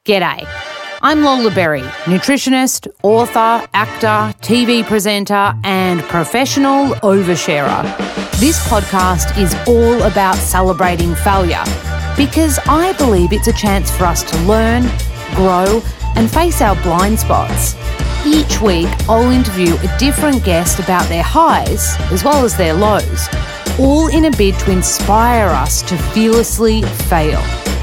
G'day. I'm Lola Berry, nutritionist, author, actor, TV presenter, and professional oversharer. This podcast is all about celebrating failure because I believe it's a chance for us to learn, grow, and face our blind spots. Each week, I'll interview a different guest about their highs as well as their lows, all in a bid to inspire us to fearlessly fail.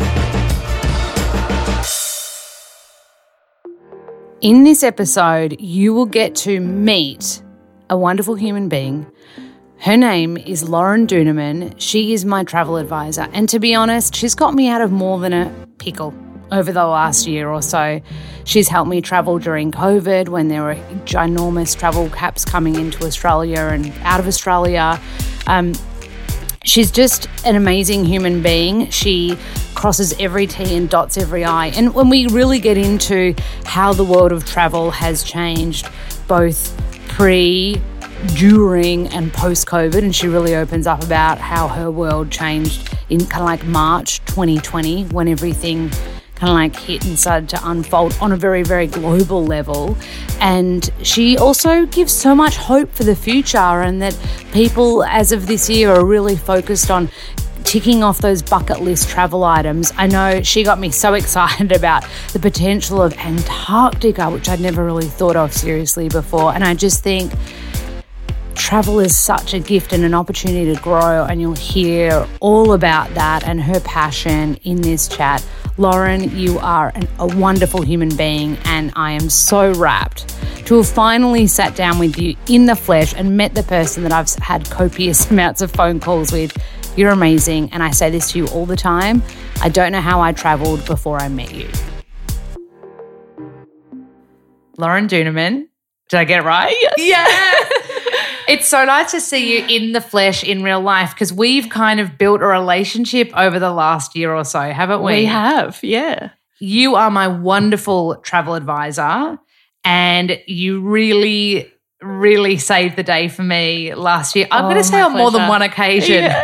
In this episode, you will get to meet a wonderful human being. Her name is Lauren Duneman. She is my travel advisor. And to be honest, she's got me out of more than a pickle over the last year or so. She's helped me travel during COVID when there were ginormous travel caps coming into Australia and out of Australia. She's just an amazing human being. She crosses every T and dots every I. And when we really get into how the world of travel has changed, both pre, during and post-COVID, and she really opens up about how her world changed in kind of like March 2020 when everything kind of like hit and started to unfold on a very, very global level. And she also gives so much hope for the future, and that people as of this year are really focused on ticking off those bucket list travel items. I know she got me so excited about the potential of Antarctica, which I'd never really thought of seriously before. And I just think travel is such a gift and an opportunity to grow, and you'll hear all about that and her passion in this chat. Lauren, you are a wonderful human being, and I am so rapt to have finally sat down with you in the flesh and met the person that I've had copious amounts of phone calls with. You're amazing, and I say this to you all the time. I don't know how I travelled before I met you. Lauren Duneman. Did I get it right? Yes. Yeah. It's so nice to see you in the flesh in real life, because we've kind of built a relationship over the last year or so, haven't we? We have, yeah. You are my wonderful travel advisor, and you really, really saved the day for me last year. I'm going to say on more than one occasion. Yeah.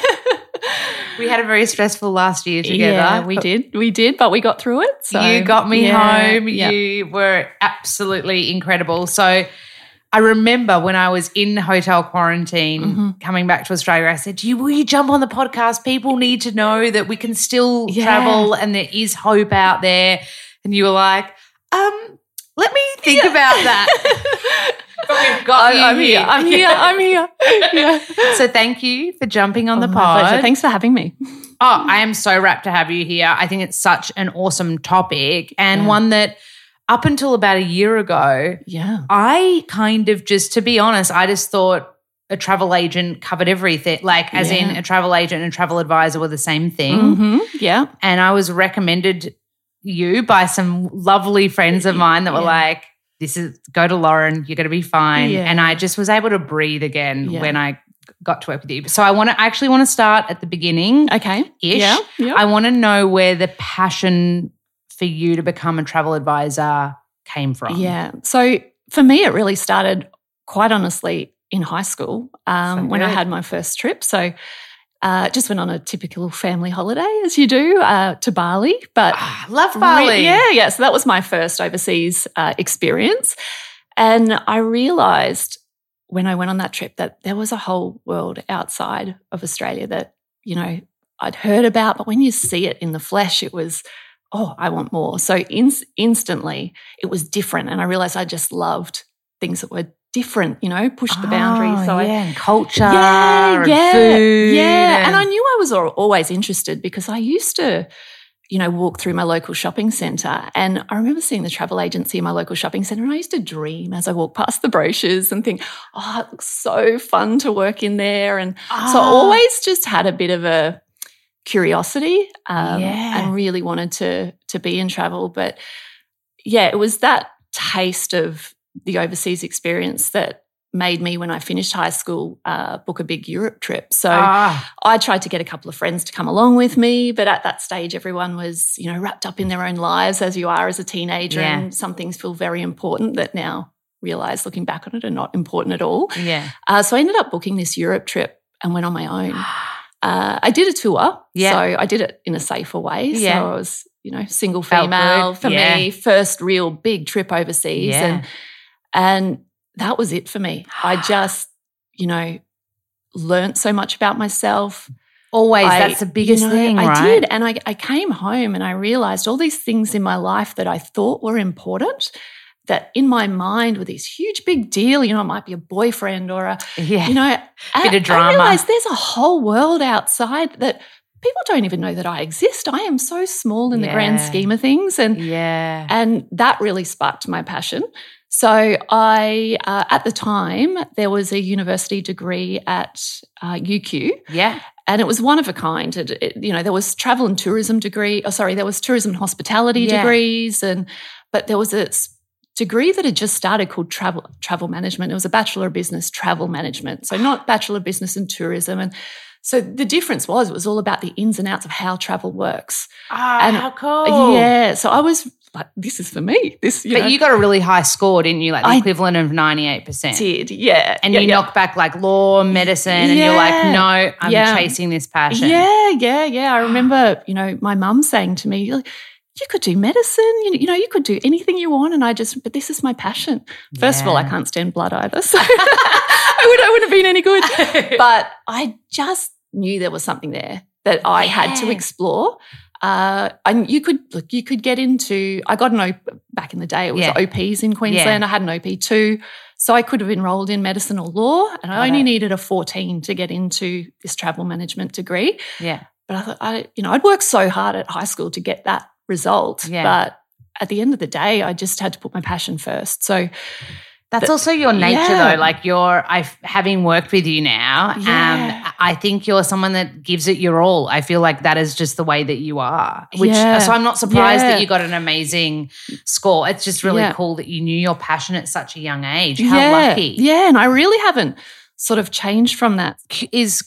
We had a very stressful last year together. Yeah, we did, but we got through it. So you got me home. Yeah. You were absolutely incredible. So I remember when I was in hotel quarantine coming back to Australia, I said, will you jump on the podcast? People need to know that we can still travel and there is hope out there. And you were like, let me think about that. But we've got I'm here. Yeah. So thank you for jumping on the My pod. pleasure. Thanks for having me. Oh, I am so rapt to have you here. I think it's such an awesome topic, and one that up until about a year ago, I kind of just, to be honest, I just thought a travel agent covered everything, like as in a travel agent and a travel advisor were the same thing. Mm-hmm. Yeah. And I was recommended you by some lovely friends of mine that were like, go to Lauren, you're going to be fine. Yeah. And I just was able to breathe again when I got to work with you. So I actually want to start at the beginning. Okay. Yeah. I want to know where the passion for you to become a travel advisor came from. Yeah. So for me, it really started, quite honestly, in high school when I had my first trip. So just went on a typical family holiday, as you do, to Bali. But love Bali. Yeah. So that was my first overseas experience. And I realised when I went on that trip that there was a whole world outside of Australia that, you know, I'd heard about. But when you see it in the flesh, it was, I want more. So instantly it was different. And I realised I just loved things that were different, you know, pushed the boundaries. So and culture and food. Yeah. And I knew I was always interested because I used to, you know, walk through my local shopping centre, and I remember seeing the travel agency in my local shopping centre, and I used to dream as I walked past the brochures and think, it looks so fun to work in there. And so I always just had a bit of a curiosity and really wanted to be in travel. But, it was that taste of the overseas experience that made me, when I finished high school, book a big Europe trip. So I tried to get a couple of friends to come along with me, but at that stage everyone was, you know, wrapped up in their own lives as you are as a teenager, and some things feel very important that now realise, looking back on it, are not important at all. Yeah. So I ended up booking this Europe trip and went on my own. I did a tour, so I did it in a safer way. So I was single Felt female good. for me, first real big trip overseas. Yeah. And that was it for me. I just, learned so much about myself. Always, that's the biggest thing, right? I did. And I came home and I realized all these things in my life that I thought were important, that in my mind were this huge big deal. It might be a boyfriend or a, bit of drama. I realized there's a whole world outside that people don't even know that I exist. I am so small in the grand scheme of things. And that really sparked my passion. So I, at the time, there was a university degree at UQ. Yeah. And it was one of a kind. There was travel and tourism degree. There was tourism and hospitality degrees. But there was a degree that had just started called travel management. It was a Bachelor of Business Travel Management. So not Bachelor of Business and Tourism. And so the difference was it was all about the ins and outs of how travel works. How cool. Yeah. So I was like, this is for me. But you got a really high score, didn't you? Like the equivalent of 98%. Did, yeah. And you knocked back like law, medicine, and you're like, no, I'm chasing this passion. Yeah. I remember, my mum saying to me, you could do medicine, you could do anything you want. And but this is my passion. First of all, I can't stand blood either. So I wouldn't have been any good. But I just knew there was something there that I had to explore. And you could get into, I got an back in the day, it was OPs in Queensland. I had an OP2. So I could have enrolled in medicine or law, and I only needed a 14 to get into this travel management degree. Yeah. But I thought, I'd worked so hard at high school to get that result. Yeah. But at the end of the day, I just had to put my passion first. So that's also your nature though. Like having worked with you now, I think you're someone that gives it your all. I feel like that is just the way that you are. So I'm not surprised that you got an amazing score. It's just really cool that you knew your passion at such a young age. How lucky. Yeah, and I really haven't sort of changed from that. Is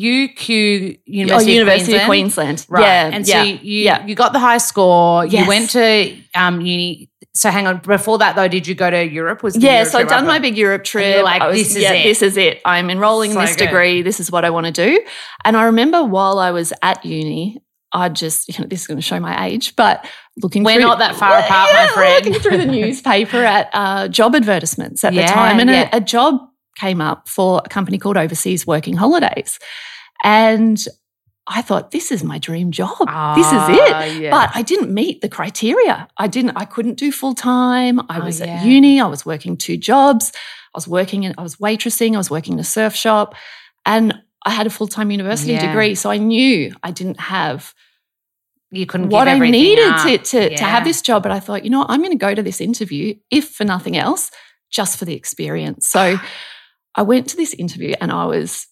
UQ University of Queensland. Right. Yeah. And so you got the high score. Yes. You went to uni. So hang on, before that though, did you go to Europe? So I'd done my big Europe trip. Like, this is it. I'm enrolling in this degree. This is what I want to do. And I remember while I was at uni, I just, this is going to show my age, but we're not that far apart, my friend. Looking through the newspaper at job advertisements at the time. And a job came up for a company called Overseas Working Holidays. And I thought, this is my dream job. This is it. Yeah. But I didn't meet the criteria. I couldn't do full time. I was at uni. I was working 2 jobs. I was waitressing. I was working in a surf shop. And I had a full-time university degree. So I knew I didn't have what I needed to have this job. But I thought, I'm going to go to this interview, if for nothing else, just for the experience. So I went to this interview and I was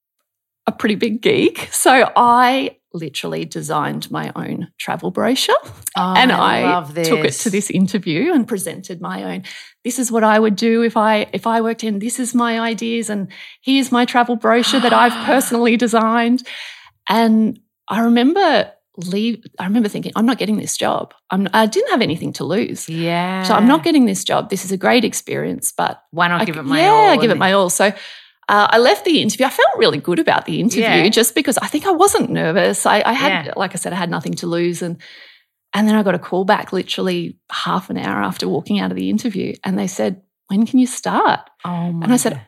a pretty big geek. So I literally designed my own travel brochure and I took it to this interview and presented my own. This is what I would do if I worked in. This is my ideas and here's my travel brochure that I've personally designed. And I remember thinking, I'm not getting this job. I didn't have anything to lose. Yeah. So I'm not getting this job. This is a great experience, but why not give it my all? Yeah, give it my all. So I left the interview. I felt really good about the interview just because I think I wasn't nervous. I had, like I said, I had nothing to lose. And then I got a call back literally half an hour after walking out of the interview. And they said, when can you start? Oh my And I said,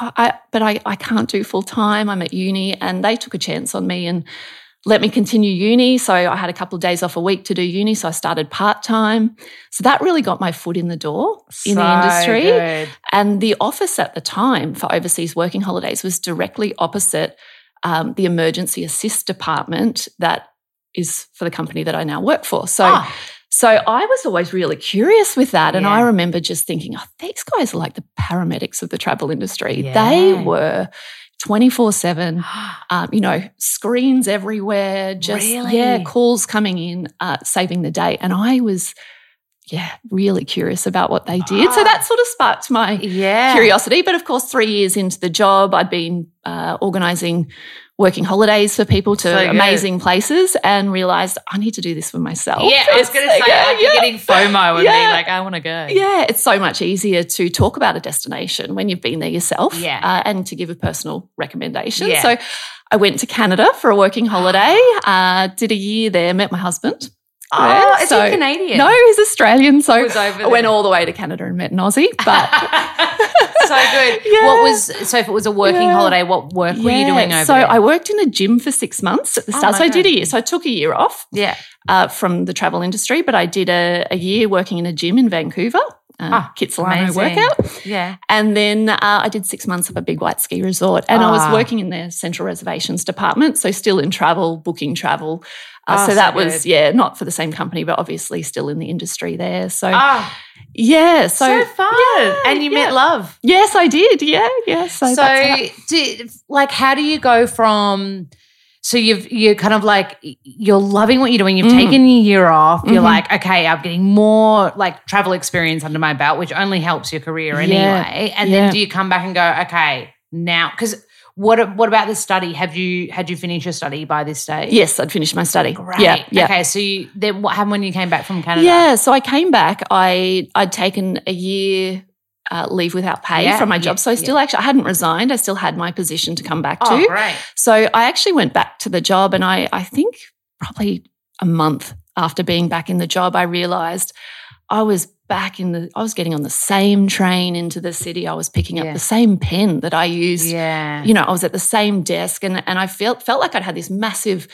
I can't do full time. I'm at uni. And they took a chance on me and let me continue uni. So I had a couple of days off a week to do uni. So I started part-time. So that really got my foot in the door in the industry. Good. And the office at the time for Overseas Working Holidays was directly opposite the emergency assist department that is for the company that I now work for. So I was always really curious with that. And I remember just thinking, these guys are like the paramedics of the travel industry. Yeah. They were 24/7, screens everywhere, just, calls coming in, saving the day. And I was, really curious about what they did. So that sort of sparked my curiosity. But of course, 3 years into the job, I'd been organising working holidays for people to amazing places and realised I need to do this for myself. Yeah, I was going to say, you're getting FOMO and being like, I want to go. Yeah, it's so much easier to talk about a destination when you've been there yourself and to give a personal recommendation. Yeah. So I went to Canada for a working holiday, did a year there, met my husband. Oh, is he Canadian? No, he's Australian. So I went all the way to Canada and met an Aussie. But so good. Yeah. So if it was a working holiday, what work were you doing over there? So I worked in a gym for 6 months at the start. So I did a year. So I took a year off from the travel industry, but I did a year working in a gym in Vancouver. Kitsilano workout. Yeah. And then I did 6 months of a big white ski resort, and I was working in their central reservations department, so still in travel, booking travel. So that was, not for the same company, but obviously still in the industry there. So, yeah. So fun. Yeah, and you met love. Yes, I did. Yeah. So how do you go from... So you're kind of like, you're loving what you're doing. You've taken a year off. You're like, okay, I'm getting more like travel experience under my belt, which only helps your career anyway. And then do you come back and go, okay, now, because what about the study? Had you finished your study by this stage? Yes, I'd finished my study. Great. Yeah. Okay, so then what happened when you came back from Canada? Yeah, so I came back. I'd taken a year leave without pay from my job. So I still I hadn't resigned. I still had my position to come back to. Oh, great. So I actually went back to the job, and I think probably a month after being back in the job, I realised I was getting on the same train into the city. I was picking up the same pen that I used. Yeah. I was at the same desk, and I felt like I'd had this massive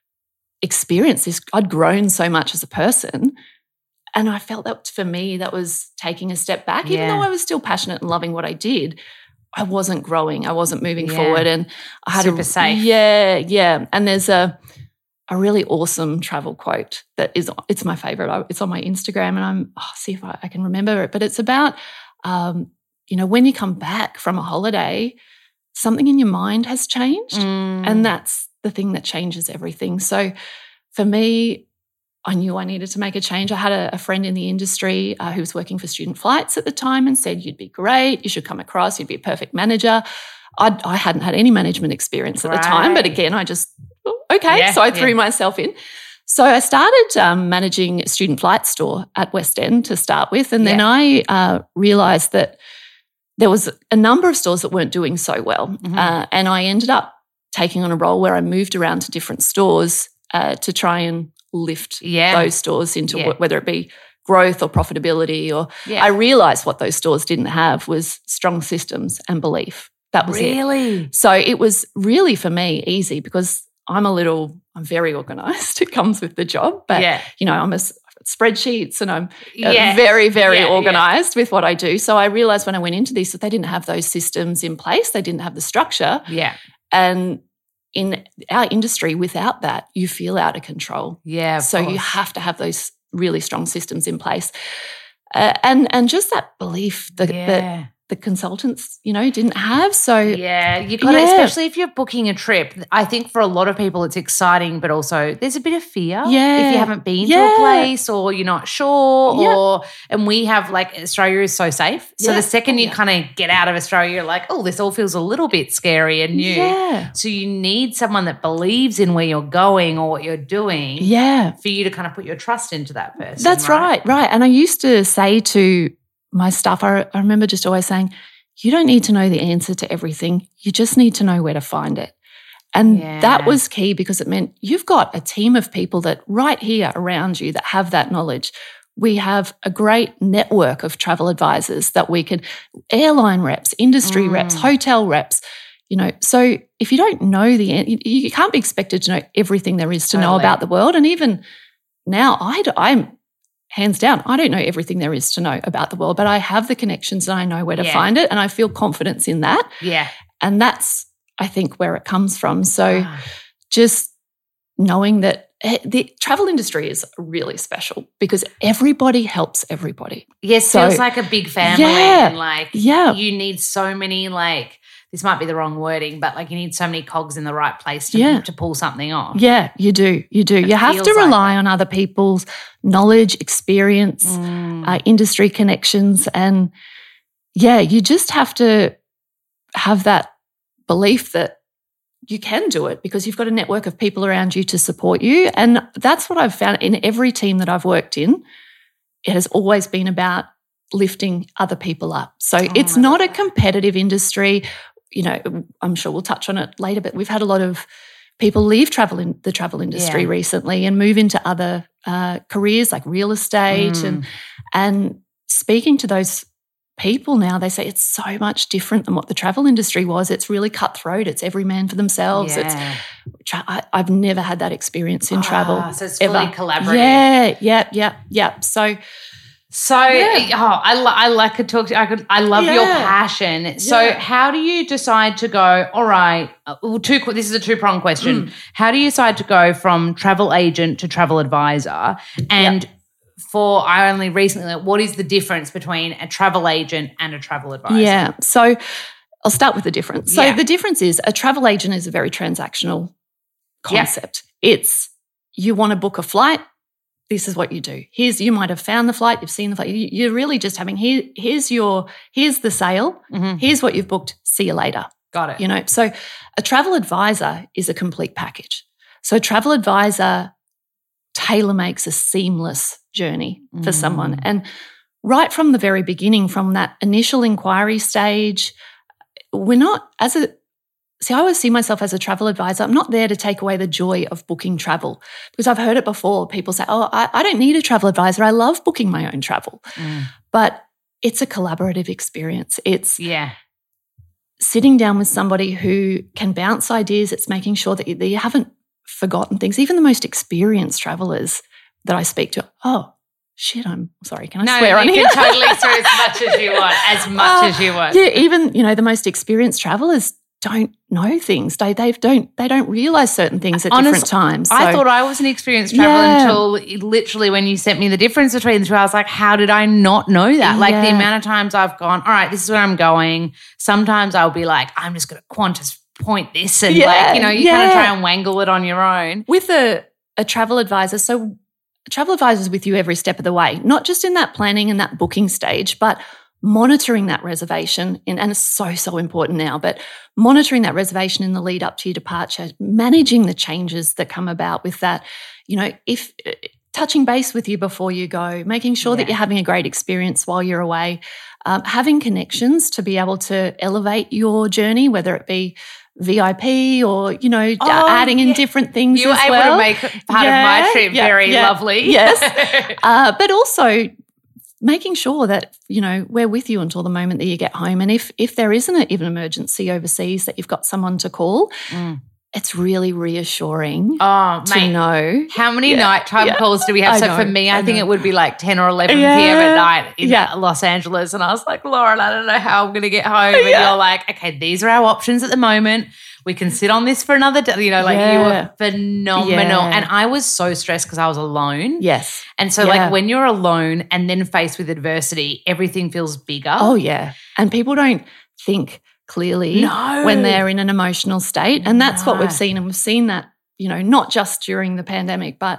experience. I'd grown so much as a person. And I felt that for me, that was taking a step back. Even though I was still passionate and loving what I did, I wasn't growing. I wasn't moving forward. And I had super safe. Yeah. And there's a really awesome travel quote it's my favorite. It's on my Instagram, and see if I can remember it. But it's about, when you come back from a holiday, something in your mind has changed. And that's the thing that changes everything. So for me, I knew I needed to make a change. I had a friend in the industry who was working for Student Flights at the time and said, you'd be great, you should come across, you'd be a perfect manager. I hadn't had any management experience at the time, but again, I just, so I threw myself in. So I started managing a Student Flight store at West End to start with, and then I realised that there was a number of stores that weren't doing so well, and I ended up taking on a role where I moved around to different stores to try and lift those stores into whether it be growth or profitability I realised what those stores didn't have was strong systems and belief. That was it. So it was really for me easy because I'm very organised. It comes with the job, but I'm spreadsheets and I'm very, very organised with what I do. So I realised when I went into this that they didn't have those systems in place. They didn't have the structure. Yeah. And in our industry, without that, you feel out of control. Yeah, so you have to have those really strong systems in place, and just that belief that the consultants, didn't have. So you got it, especially if you're booking a trip. I think for a lot of people it's exciting, but also there's a bit of fear if you haven't been to a place or you're not sure. And we have Australia is so safe. So the second you kind of get out of Australia, you're like, oh, this all feels a little bit scary and new. Yeah. So you need someone that believes in where you're going or what you're doing. Yeah. For you to kind of put your trust into that person. That's right. And I used to say to my staff, I remember just always saying, you don't need to know the answer to everything. You just need to know where to find it. And that was key because it meant you've got a team of people that right here around you that have that knowledge. We have a great network of travel advisors that we can, airline reps, industry reps, hotel reps, So if you don't know you can't be expected to know everything there is to know about the world. And even now I'm hands down, I don't know everything there is to know about the world, but I have the connections and I know where to find it and I feel confidence in that. Yeah. And that's, I think, where it comes from. So just knowing that the travel industry is really special because everybody helps everybody. Yes, so, feels like a big family and you need so many this might be the wrong wording, but you need so many cogs in the right place to pull something off. Yeah, you do. You have to rely on other people's knowledge, experience, industry connections. And, you just have to have that belief that you can do it because you've got a network of people around you to support you. And that's what I've found in every team that I've worked in. It has always been about lifting other people up. So it's not a competitive industry. I'm sure we'll touch on it later, but we've had a lot of people leave the travel industry recently and move into other careers like real estate and speaking to those people now, they say it's so much different than what the travel industry was. It's really cutthroat. It's every man for themselves. Yeah. I've never had that experience in travel. So it's fully collaborative. Yeah. I like to talk to. I love your passion. So how do you decide to go? All right, this is a two-pronged question. How do you decide to go from travel agent to travel advisor? And I only recently, what is the difference between a travel agent and a travel advisor? Yeah. So I'll start with the difference. So the difference is a travel agent is a very transactional concept. It's you want to book a flight. This is what you do. You might have found the flight, you've seen the flight. You're really just having here's the sale. Here's what you've booked. See you later. Got it. So a travel advisor is a complete package. So a travel advisor tailor makes a seamless journey for someone. And right from the very beginning, from that initial inquiry stage, I always see myself as a travel advisor. I'm not there to take away the joy of booking travel because I've heard it before. People say, I don't need a travel advisor. I love booking my own travel. But it's a collaborative experience. It's sitting down with somebody who can bounce ideas. It's making sure that you haven't forgotten things. Even the most experienced travelers that I speak to, I'm sorry, can I swear on here? No, you can totally swear as much as you want. Yeah, even, the most experienced travelers don't know things. They don't realize certain things at different times. So, I thought I was an experienced traveler until literally when you sent me the difference between the two, I was like, how did I not know that? Like the amount of times I've gone, all right, this is where I'm going. Sometimes I'll be like, I'm just going to Qantas point this and you kind of try and wangle it on your own. With a travel advisor, so a travel advisor is with you every step of the way, not just in that planning and that booking stage, but monitoring that reservation, and it's so important now, but monitoring that reservation in the lead up to your departure, managing the changes that come about with that, if touching base with you before you go, making sure that you're having a great experience while you're away, having connections to be able to elevate your journey, whether it be VIP or, adding in different things as well. You were able to make part of my trip very lovely. Yes. But also making sure that, we're with you until the moment that you get home. And if there isn't an emergency overseas that you've got someone to call, it's really reassuring to know. How many nighttime calls do we have? For me, I think it would be like 10 or 11 p.m. at night in Los Angeles. And I was like, Lauren, I don't know how I'm going to get home. And you're like, okay, these are our options at the moment. We can sit on this for another day. You were phenomenal. Yeah. And I was so stressed because I was alone. Yes. And so when you're alone and then faced with adversity, everything feels bigger. Oh, yeah. And people don't think clearly when they're in an emotional state. And that's what we've seen. And we've seen that, not just during the pandemic, but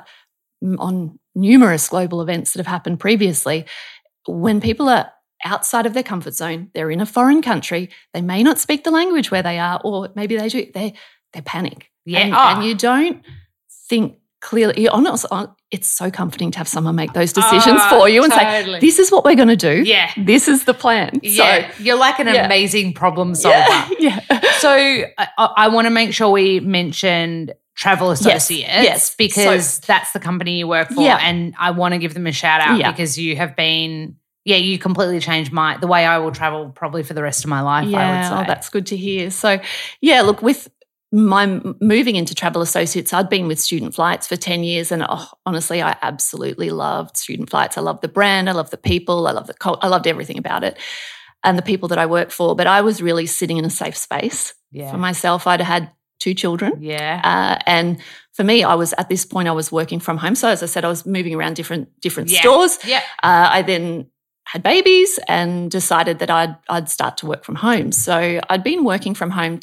on numerous global events that have happened previously. When people are outside of their comfort zone, they're in a foreign country, they may not speak the language where they are, or maybe they do, they panic. Yeah. And you don't think clearly. It's so comforting to have someone make those decisions for you and say, this is what we're going to do. Yeah. This is the plan. Yeah. So, you're like an amazing problem solver. Yeah. So I want to make sure we mentioned Travel Associates because that's the company you work for and I want to give them a shout out because you have been – you completely changed the way I will travel probably for the rest of my life, I would say. Oh, that's good to hear. So, look, with my moving into Travel Associates, I'd been with Student Flights for 10 years and honestly, I absolutely loved Student Flights. I love the brand, I love the people, I loved everything about it and the people that I work for, but I was really sitting in a safe space for myself. I'd had 2 children. Yeah. And for me, I was working from home. So as I said, I was moving around different stores. Yeah. I then had babies and decided that I'd start to work from home. So I'd been working from home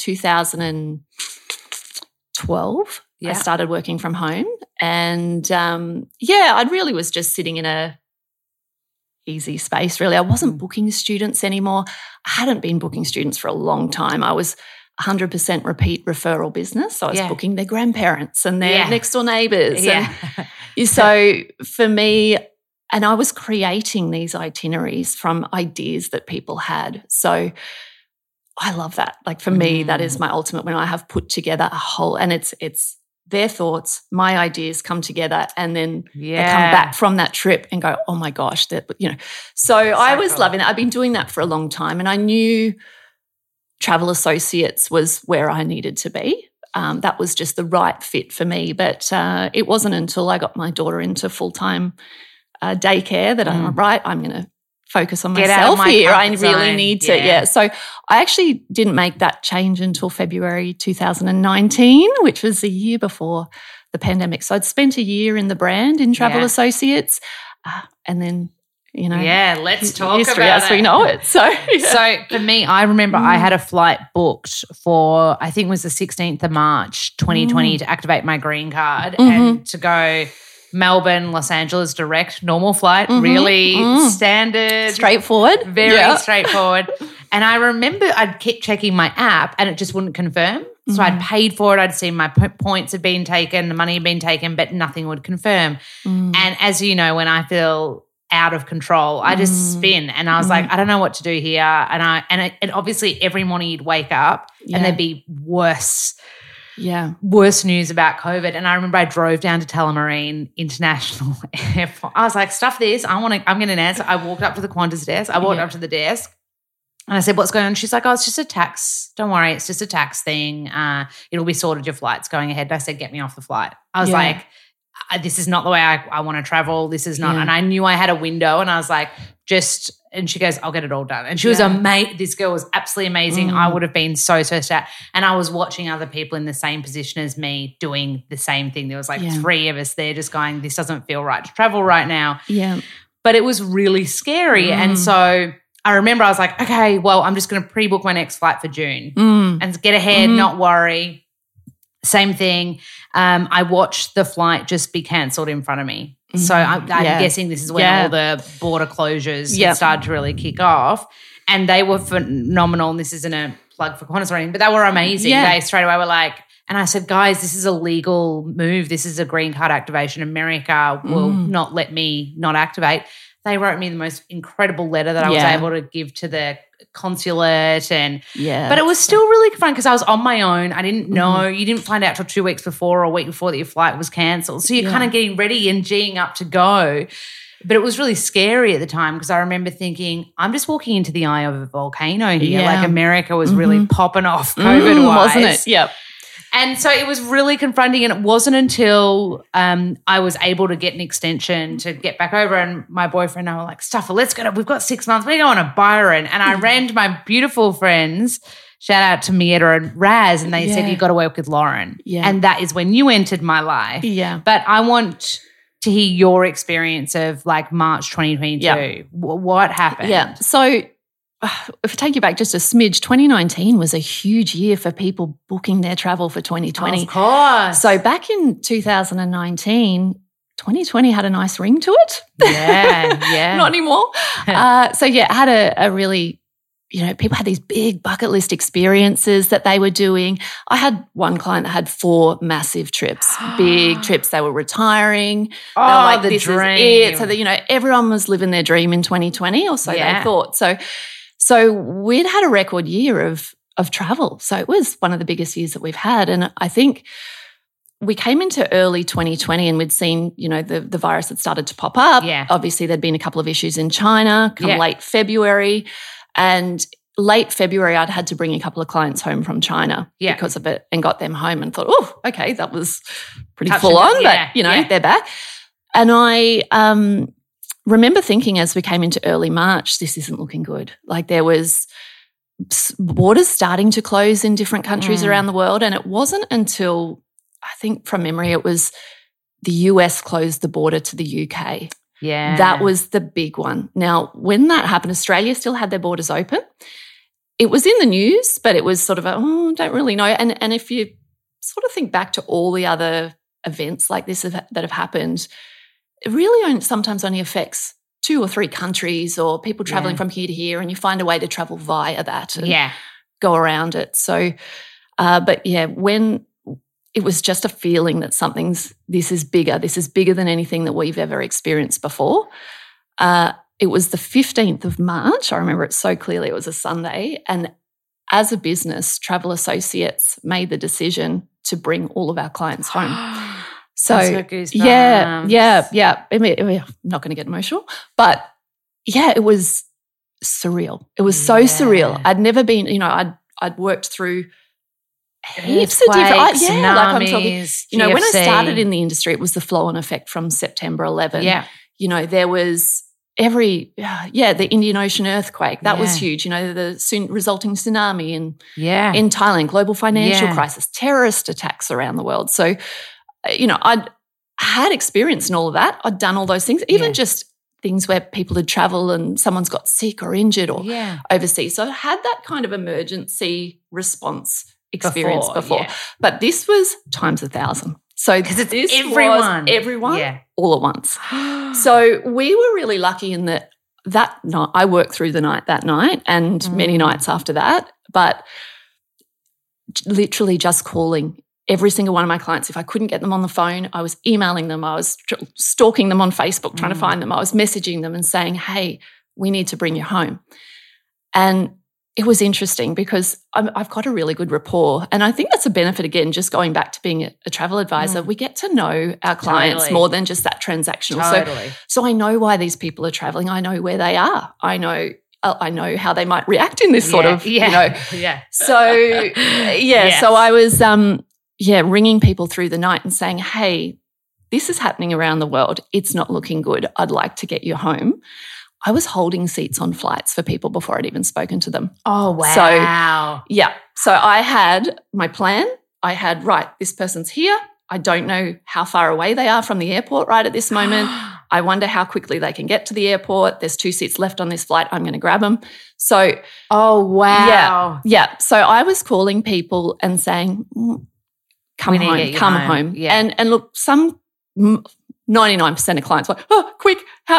2012. Yeah. I started working from home and, I really was just sitting in a easy space, really. I wasn't booking students anymore. I hadn't been booking students for a long time. I was 100% repeat referral business. So I was booking their grandparents and their next door neighbours. Yeah. So for me, and I was creating these itineraries from ideas that people had. So I love that. Like for me, that is my ultimate, when I have put together a whole, and it's their thoughts, my ideas come together, and then they come back from that trip and go, oh my gosh, that, you know. So I was loving it. I've been doing that for a long time, and I knew Travel Associates was where I needed to be. That was just the right fit for me. But it wasn't until I got my daughter into full-time daycare that I'm going to focus on myself here. I really need to. Yeah. So I actually didn't make that change until February 2019, which was a year before the pandemic. So I'd spent a year in the brand in Travel Associates, and then, you know. Yeah, let's talk history about as we know it. So, so for me, I remember I had a flight booked for, I think it was the 16th of March 2020 to activate my green card and to go Melbourne, Los Angeles direct, normal flight, really standard. Straightforward. Very straightforward. And I remember I'd keep checking my app and it just wouldn't confirm. So I'd paid for it. I'd seen my points had been taken, the money had been taken, but nothing would confirm. And as you know, when I feel out of control, I just spin. And I was like, I don't know what to do here. And obviously every morning you'd wake up and there'd be worse news about COVID. And I remember I drove down to Tullamarine International Airport. I was like, stuff this. I'm getting an answer. I walked up to the Qantas desk. I walked up to the desk and I said, what's going on? She's like, oh, it's just a tax. Don't worry. It's just a tax thing. It'll be sorted. Your flight's going ahead. And I said, get me off the flight. I was like, this is not the way I want to travel. This is not. And I knew I had a window and I was like, and she goes, I'll get it all done. And she was amazing. This girl was absolutely amazing. I would have been so sad. And I was watching other people in the same position as me doing the same thing. There was like three of us there just going, this doesn't feel right to travel right now. Yeah. But it was really scary. And so I remember I was like, okay, well, I'm just going to pre-book my next flight for June and get ahead, not worry. Same thing. I watched the flight just be cancelled in front of me. So I'm guessing this is when all the border closures started to really kick off. And they were phenomenal. And this isn't a plug for Qantas or anything, but they were amazing. They straight away were like, and I said, guys, this is a legal move. This is a green card activation. America will not let me not activate. They wrote me the most incredible letter that I was able to give to the consulate but it was still really fun because I was on my own. I didn't know. You didn't find out till 2 weeks before or a week before that your flight was cancelled. So you're kind of getting ready and geeing up to go. But it was really scary at the time because I remember thinking, I'm just walking into the eye of a volcano here. Like America was really popping off COVID-wise. Wasn't it? Yep. And so it was really confronting, and it wasn't until I was able to get an extension to get back over, and my boyfriend and I were like, Stuffer, let's go. We've got 6 months. We're going to Byron. And I ran to my beautiful friends, shout out to Mietta and Raz, and they said, you've got to work with Lauren. Yeah. And that is when you entered my life. Yeah. But I want to hear your experience of like March 2022. Yep. What happened? Yeah. So if I take you back just a smidge, 2019 was a huge year for people booking their travel for 2020. Of course. So back in 2019, 2020 had a nice ring to it. Yeah. Not anymore. It had a really, people had these big bucket list experiences that they were doing. I had one client that had 4 massive trips, big trips. They were retiring. Oh, they were like, the this dream. Is it. So that, everyone was living their dream in 2020 or so they thought. So we'd had a record year of travel. So it was one of the biggest years that we've had. And I think we came into early 2020 and we'd seen, the virus had started to pop up. Yeah. Obviously, there'd been a couple of issues in China come late February. And late February, I'd had to bring a couple of clients home from China because of it and got them home and thought, oh, okay, that was pretty full on, but, they're back. And I remember thinking as we came into early March, this isn't looking good. Like there was borders starting to close in different countries around the world, and it wasn't until, I think from memory, it was the US closed the border to the UK. Yeah. That was the big one. Now, when that happened, Australia still had their borders open. It was in the news, but it was sort of don't really know. And if you sort of think back to all the other events like this that have happened, it really sometimes only affects 2 or 3 countries or people traveling from here to here, and you find a way to travel via that and go around it. So, when it was just a feeling that this is bigger than anything that we've ever experienced before. It was the 15th of March. I remember it so clearly. It was a Sunday, and as a business, Travel Associates made the decision to bring all of our clients home. So yeah. I mean, I'm not going to get emotional, but yeah, it was surreal. It was so surreal. I'd never been, I'd worked through heaps of different, tsunamis, like I'm talking, GFC. when I started in the industry, it was the flow-on effect from September 11. Yeah. There was the Indian Ocean earthquake. That was huge. The resulting tsunami in Thailand, global financial crisis, terrorist attacks around the world. So, I'd had experience in all of that. I'd done all those things, even just things where people had traveled and someone's got sick or injured or overseas. So I had that kind of emergency responce experience before. Yeah. But this was times 1,000. So because it's everyone all at once. So we were really lucky in that night, I worked through the night that night and many nights after that, but literally just calling every single one of my clients. If I couldn't get them on the phone, I was emailing them. I was stalking them on Facebook, trying to find them. I was messaging them and saying, hey, we need to bring you home. And it was interesting because I've got a really good rapport. And I think that's a benefit, again, just going back to being a travel advisor. We get to know our clients more than just that transactional. So I know why these people are traveling. I know where they are. I know how they might react in this sort of, So, so I was ringing people through the night and saying, hey, this is happening around the world. It's not looking good. I'd like to get you home. I was holding seats on flights for people before I'd even spoken to them. Oh, wow. So I had my plan. I had, this person's here. I don't know how far away they are from the airport right at this moment. I wonder how quickly they can get to the airport. There's 2 seats left on this flight. I'm going to grab them. So, oh, wow. Yeah. So I was calling people and saying, come home. Yeah. And look, some 99% of clients were like, oh, quick,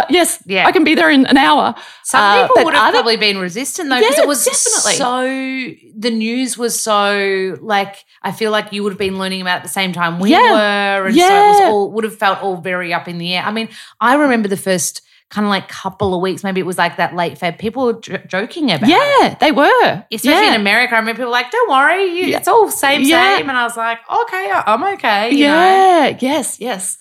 I can be there in an hour. Some people would have probably been resistant though, because it was definitely. The news was so, I feel like you would have been learning about it at the same time we were, and so it was would have felt all very up in the air. I mean, I remember the first kind of couple of weeks, maybe it was that late Feb, people were joking about it. Yeah, they were. Especially in America. I remember people were like, don't worry, it's all same. And I was like, okay, I'm okay. You know? Yes.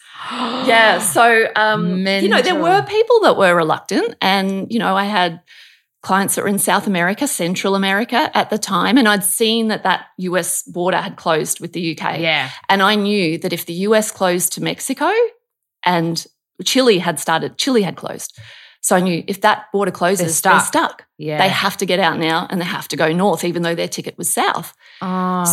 Yeah, so, there were people that were reluctant and, I had clients that were in South America, Central America at the time, and I'd seen that US border had closed with the UK. Yeah. And I knew that if the US closed to Mexico and Chile had closed. So I knew if that border closes, they're stuck. Yeah. They have to get out now and they have to go north, even though their ticket was south. Oh.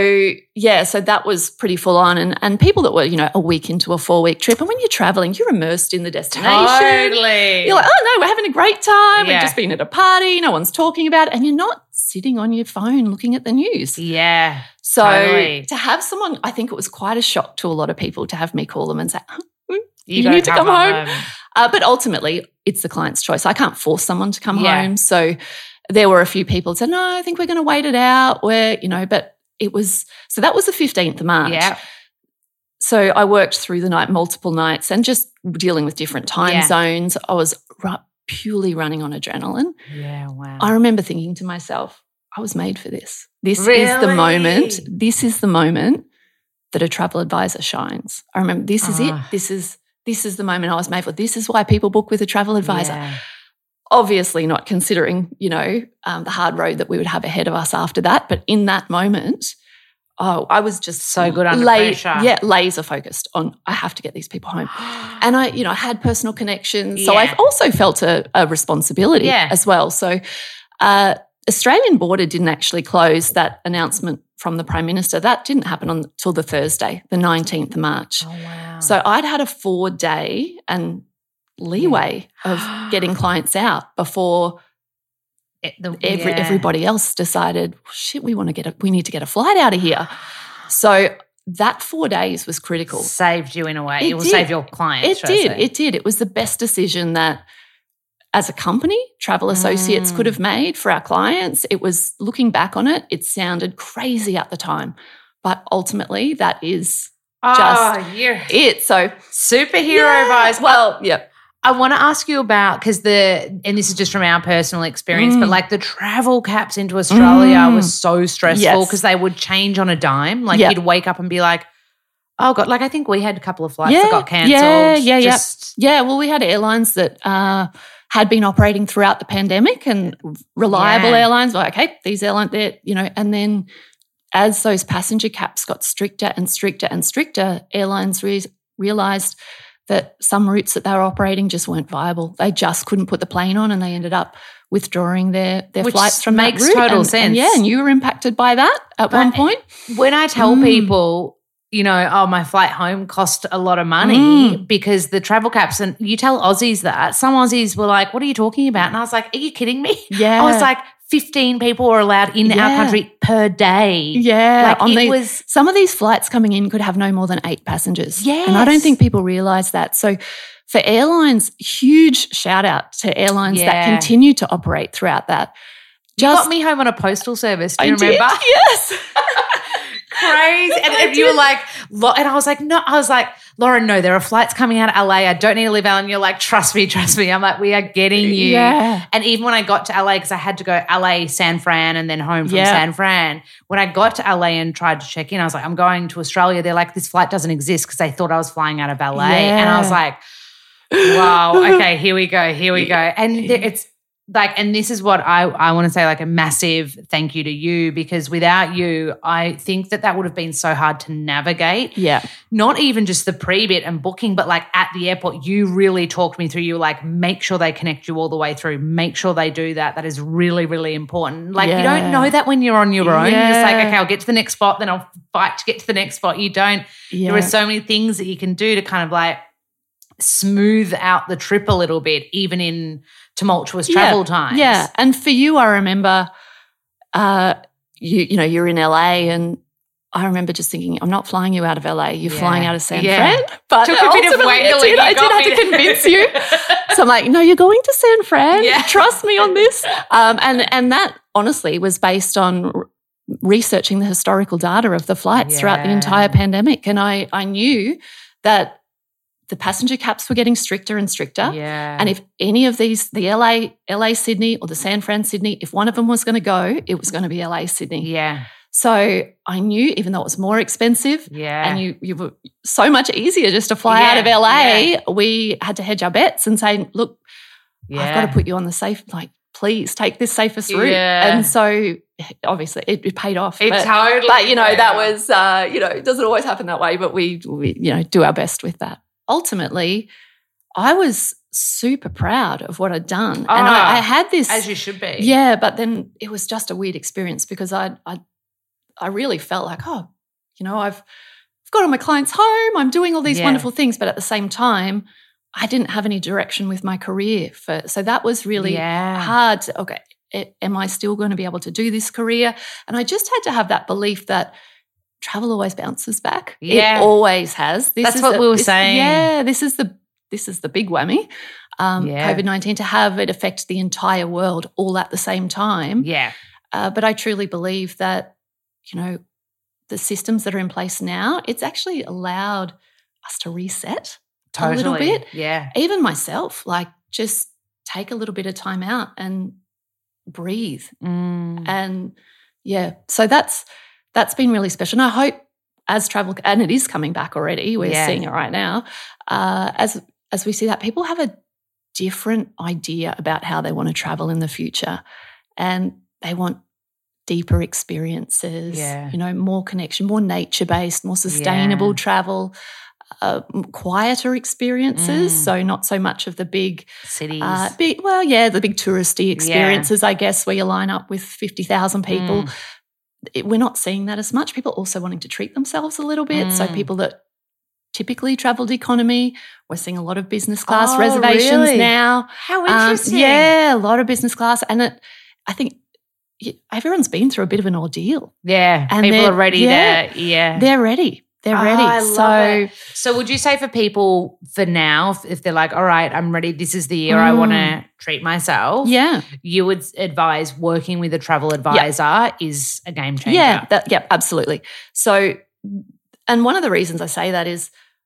So that was pretty full on. And people that were, a week into a 4-week trip, and when you're traveling, you're immersed in the destination. Totally. You're like, oh no, we're having a great time. We've just been at a party. No one's talking about it. And you're not sitting on your phone looking at the news. Yeah. So totally. To have someone, I think it was quite a shock to a lot of people to have me call them and say, you need to come home. But ultimately, it's the client's choice. I can't force someone to come home. So there were a few people who said, no, I think we're going to wait it out. But it was, so that was the 15th of March. Yeah. So I worked through the night, multiple nights, and just dealing with different time zones. I was purely running on adrenaline. Yeah, wow. I remember thinking to myself, I was made for this. This is the moment. This is the moment that a travel advisor shines. I remember this is it. This is the moment I was made for. This is why people book with a travel advisor. Yeah. Obviously not considering, the hard road that we would have ahead of us after that. But in that moment, I was just so good under pressure. Yeah, laser focused on I have to get these people home. And I had personal connections. So I've also felt a responsibility as well. So Australian border didn't actually close. That announcement from the Prime Minister, that didn't happen until the Thursday, the 19th of March. Oh, wow. So I'd had a 4-day and leeway of getting clients out before everybody else decided, shit, we need to get a flight out of here. So that 4 days was critical. Saved you in a way. It will save your clients. It did. It was the best decision that as a company, Travel Associates could have made for our clients. It was, looking back on it, it sounded crazy at the time. But ultimately, that is just it. So superhero vibes. Well, yeah. I want to ask you about, because and this is just from our personal experience, but like the travel caps into Australia was so stressful because they would change on a dime. Like you'd wake up and be like, oh God, like I think we had a couple of flights that got cancelled. Yeah. Well, we had airlines that had been operating throughout the pandemic, and reliable airlines were like, hey, these airlines, they're, and then as those passenger caps got stricter and stricter and stricter, airlines realised that some routes that they were operating just weren't viable. They just couldn't put the plane on, and they ended up withdrawing their flights from that route. Makes total sense. And you were impacted by that at one point. When I tell people, my flight home cost a lot of money because the travel caps, and you tell Aussies that, some Aussies were like, what are you talking about? And I was like, are you kidding me? Yeah. I was like, 15 people were allowed in our country per day. Yeah. Some of these flights coming in could have no more than 8 passengers. Yes. And I don't think people realise that. So for airlines, huge shout out to airlines that continue to operate throughout that. You got me home on a postal service. Do you remember? Yes. Crazy. And you were like, and I was like, no, Lauren, no, there are flights coming out of LA. I don't need to leave LA. And you're like, trust me. I'm like, we are getting you. Yeah. And even when I got to LA, because I had to go LA, San Fran, and then home from San Fran, when I got to LA and tried to check in, I was like, I'm going to Australia. They're like, this flight doesn't exist, because they thought I was flying out of LA. Yeah. And I was like, wow, okay, here we go. And it's like, and this is what I want to say, like a massive thank you to you, because without you, I think that would have been so hard to navigate. Yeah. Not even just the pre-bit and booking, but like at the airport, you really talked me through. You were like, make sure they connect you all the way through. Make sure they do that. That is really, really important. Like you don't know that when you're on your own. You're just like, okay, I'll get to the next spot, then I'll fight to get to the next spot. You don't. Yeah. There are so many things that you can do to kind of like smooth out the trip a little bit, even in tumultuous travel times. Yeah. And for you, I remember you're in LA, and I remember just thinking, I'm not flying you out of LA, you're flying out of San Fran. But took a bit of wangling. I did have to convince you. So I'm like, no, you're going to San Fran. Yeah. Trust me on this. And that honestly was based on researching the historical data of the flights throughout the entire pandemic. And I knew that the passenger caps were getting stricter and stricter. Yeah. And if any of these, the LA Sydney or the San Fran Sydney, if one of them was going to go, it was going to be LA Sydney. Yeah. So I knew, even though it was more expensive and you were so much easier just to fly out of LA, we had to hedge our bets and say, look, I've got to put you on the safe, like, please take this safest route. Yeah. And so obviously it paid off. Totally But, that was, it doesn't always happen that way, but we do our best with that. Ultimately, I was super proud of what I'd done. And I had this. As you should be. Yeah, but then it was just a weird experience, because I really felt like, I've got all my clients home, I'm doing all these wonderful things, but at the same time, I didn't have any direction with my career. So that was really hard. Okay, am I still going to be able to do this career? And I just had to have that belief that travel always bounces back. Yeah. It always has. That's what we were saying. Yeah, this is the big whammy. COVID-19, to have it affect the entire world all at the same time. Yeah. But I truly believe that, the systems that are in place now, it's actually allowed us to reset a little bit. Yeah. Even myself, like, just take a little bit of time out and breathe. And so that's been really special. And I hope as travel, and it is coming back already, we're seeing it right now, as we see that, people have a different idea about how they want to travel in the future, and they want deeper experiences, more connection, more nature-based, more sustainable travel, quieter experiences, so not so much of the big cities. The big touristy experiences, I guess, where you line up with 50,000 people. We're not seeing that as much. People also wanting to treat themselves a little bit. So people that typically travelled economy, we're seeing a lot of business class reservations now. How interesting. A lot of business class. And I think everyone's been through a bit of an ordeal. Yeah, and people are ready They're ready. They're ready. I love it. So would you say for people for now, if they're like, all right, I'm ready, this is the year I want to treat myself, you would advise working with a travel advisor is a game changer? Yeah, absolutely. So, and one of the reasons I say that is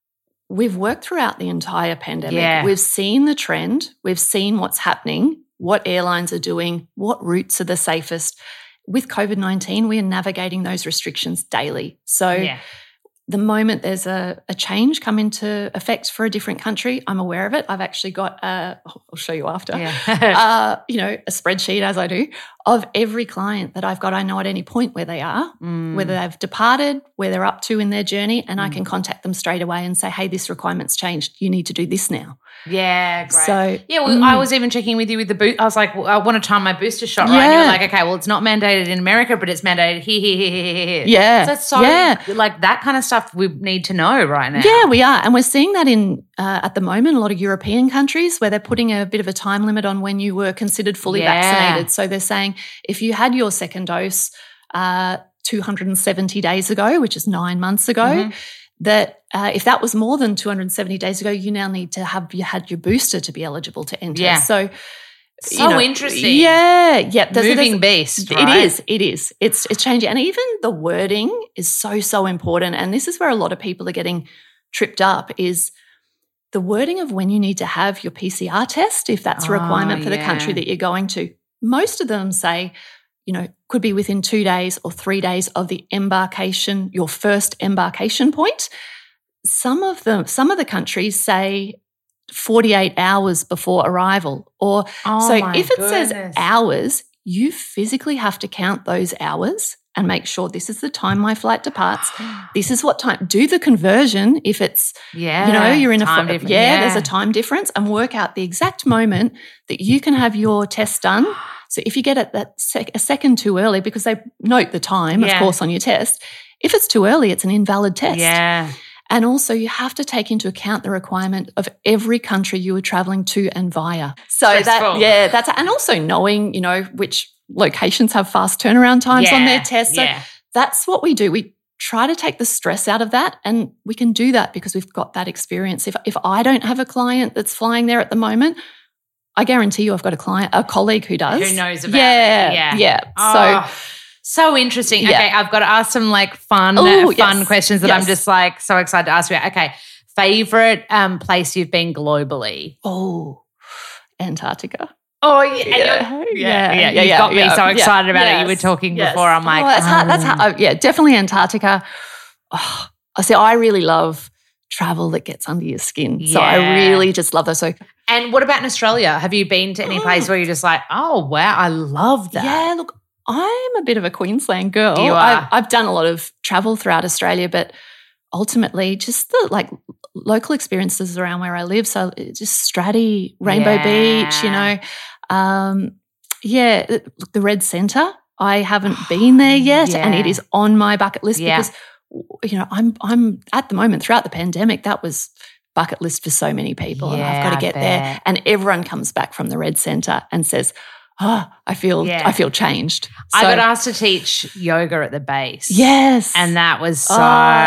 we've worked throughout the entire pandemic. Yeah. We've seen the trend. We've seen what's happening, what airlines are doing, what routes are the safest. With COVID-19, we are navigating those restrictions daily. So the moment there's a change come into effect for a different country, I'm aware of it. I've actually got I'll show you after, a spreadsheet, as I do, of every client that I've got. I know at any point where they are, whether they've departed, where they're up to in their journey, and I can contact them straight away and say, hey, this requirement's changed. You need to do this now. Yeah, great. So, I was even checking with you with the boot. I was like, I want to time my booster shot, right? And you're like, okay, well, it's not mandated in America, but it's mandated here. Yeah. So it's like that kind of stuff we need to know right now. Yeah, we are. And we're seeing that in, at the moment, a lot of European countries where they're putting a bit of a time limit on when you were considered fully vaccinated. So they're saying if you had your second dose 270 days ago, which is 9 months ago, that if that was more than 270 days ago, you now need to have had your booster to be eligible to enter. Yeah. So interesting. Yeah. Moving beast, right? It is. It's changing. And even the wording is so important. And this is where a lot of people are getting tripped up, is the wording of when you need to have your PCR test, if that's a requirement for the country that you're going to. Most of them say, could be within 2 days or 3 days of the embarkation, your first embarkation point. Some of the countries say 48 hours before arrival. Or if it says hours, you physically have to count those hours and make sure this is the time my flight departs. This is what time. Do the conversion if it's, you're in time difference. There's a time difference, and work out the exact moment that you can have your test done. So if you get it a second too early, because they note the time, of course, on your test, if it's too early, it's an invalid test. Yeah. And also you have to take into account the requirement of every country you are travelling to and via. So and also knowing, which locations have fast turnaround times on their tests. So that's what we do. We try to take the stress out of that, and we can do that because we've got that experience. If I don't have a client that's flying there at the moment, I guarantee you I've got a colleague who does. Who knows about it. Yeah. Oh, so interesting. Yeah. Okay, I've got to ask some fun questions that I'm just so excited to ask you about. Okay, favorite place you've been globally? Oh, Antarctica. Oh, yeah. You've got me so excited about it. You were talking before. I'm like, that's hard. Definitely Antarctica. Oh, I really love travel that gets under your skin. So I really just love those. So, and what about in Australia? Have you been to any place where you're just like, oh, wow, I love that? Yeah, look, I'm a bit of a Queensland girl. You are. I've done a lot of travel throughout Australia, but ultimately just the local experiences around where I live. So just Straddie, Rainbow Beach, the Red Centre. I haven't been there yet, and it is on my bucket list because I'm at the moment throughout the pandemic, that was bucket list for so many people, and I've got to get there. And everyone comes back from the Red Centre and says, I feel changed. So, I got asked to teach yoga at the base. Yes. And that was so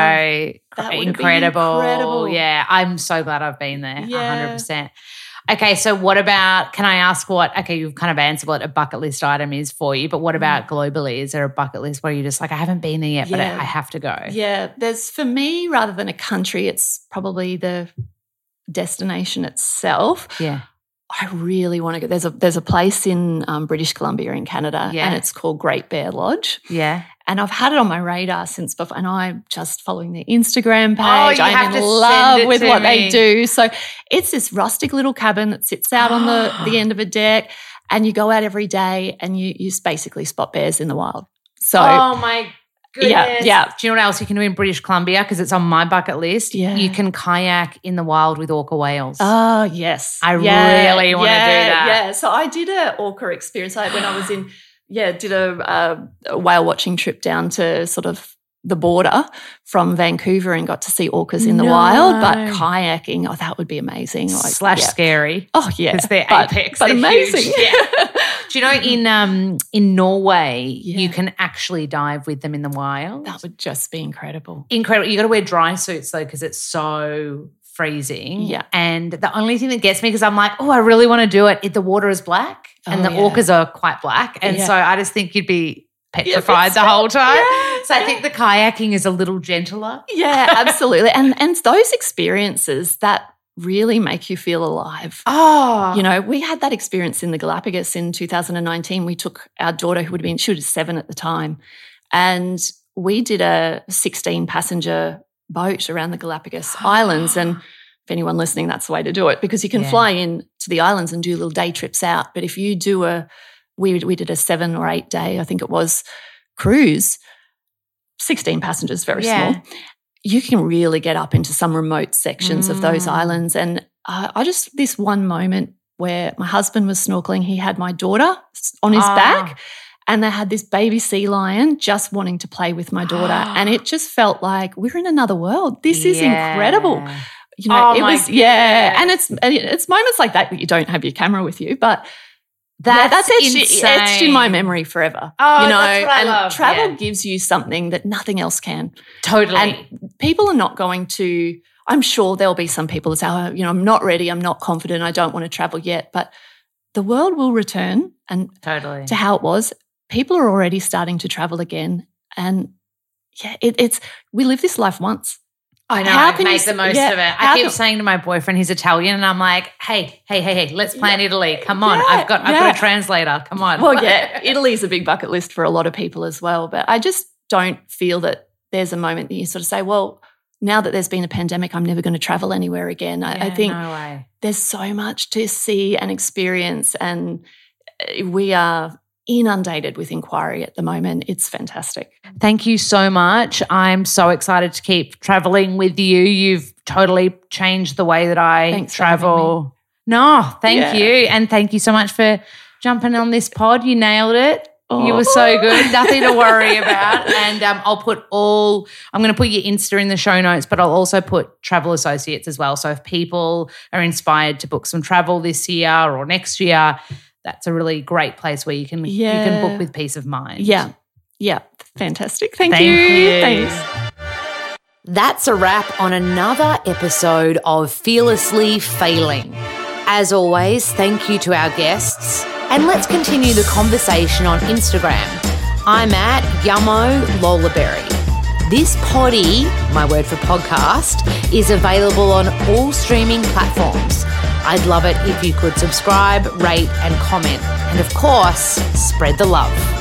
incredible. Yeah, I'm so glad I've been there, 100%. Okay, so what about, can I ask you've kind of answered what a bucket list item is for you, but what about globally? Is there a bucket list where you're just like, I haven't been there yet, but I have to go? Yeah, for me, rather than a country, it's probably the destination itself. Yeah. I really want to go. There's a place in British Columbia in Canada, and it's called Great Bear Lodge. Yeah. And I've had it on my radar since before, and I'm just following their Instagram page. I'm in love with what they do. So it's this rustic little cabin that sits out on the end of a deck, and you go out every day and you basically spot bears in the wild. So my goodness. Yeah. Do you know what else you can do in British Columbia? Because it's on my bucket list. Yeah. You can kayak in the wild with orca whales. Oh, yes. I really want to do that. Yeah. So I did an orca experience when I was did a whale watching trip down to sort of the border from Vancouver and got to see orcas in the wild, but kayaking, that would be amazing. Scary. Oh, yeah. Because they're apex. But they're amazing. Huge. Yeah. Do you know in Norway you can actually dive with them in the wild? That would just be incredible. Incredible. You got to wear dry suits though because it's so freezing. Yeah. And the only thing that gets me, because I'm like, I really want to do it. The water is black and the orcas are quite black. And so I just think you'd be petrified the whole time. So I think the kayaking is a little gentler. Yeah, absolutely. And those experiences that really make you feel alive. Oh. You know, we had that experience in the Galapagos in 2019. We took our daughter, she was 7 at the time, and we did a 16-passenger boat around the Galapagos Islands. And if anyone listening, that's the way to do it, because you can fly in to the islands and do little day trips out. But if you do we did a 7 or 8 day, I think it was, cruise, 16 passengers, very small. You can really get up into some remote sections of those islands. And this one moment where my husband was snorkeling, he had my daughter on his back, and they had this baby sea lion just wanting to play with my daughter. And it just felt like we're in another world. This is incredible. You know, it was, and it's moments like that you don't have your camera with you, but that's etched in my memory forever. Oh, you know, that's what I and love. travel gives you something that nothing else can. Totally. And people are not going to, I'm sure there'll be some people that say, oh, you know, I'm not ready, I'm not confident, I don't want to travel yet. But the world will return and to how it was. People are already starting to travel again. And it's we live this life once. I know. How can make the most of it? I keep saying to my boyfriend, he's Italian, and I'm like, hey, let's plan Italy. Come on. I've got a translator. Come on. Well, Italy is a big bucket list for a lot of people as well. But I just don't feel that there's a moment that you sort of say, well, now that there's been a pandemic, I'm never going to travel anywhere again. I think there's so much to see and experience, and we are inundated with inquiry at the moment. It's fantastic. Thank you so much. I'm so excited to keep traveling with you. You've totally changed the way that I travel. No, thank you. And thank you so much for jumping on this pod. You nailed it. Oh. You were so good. Nothing to worry about. And I'm going to put your Insta in the show notes, but I'll also put Travel Associates as well. So if people are inspired to book some travel this year or next year, that's a really great place where you can book with peace of mind. Yeah. Fantastic. Thank you. Thanks. That's a wrap on another episode of Fearlessly Failing. As always, thank you to our guests, and let's continue the conversation on Instagram. I'm at Yummo Lolaberry. This poddy, my word for podcast, is available on all streaming platforms. I'd love it if you could subscribe, rate, and comment. And of course, spread the love.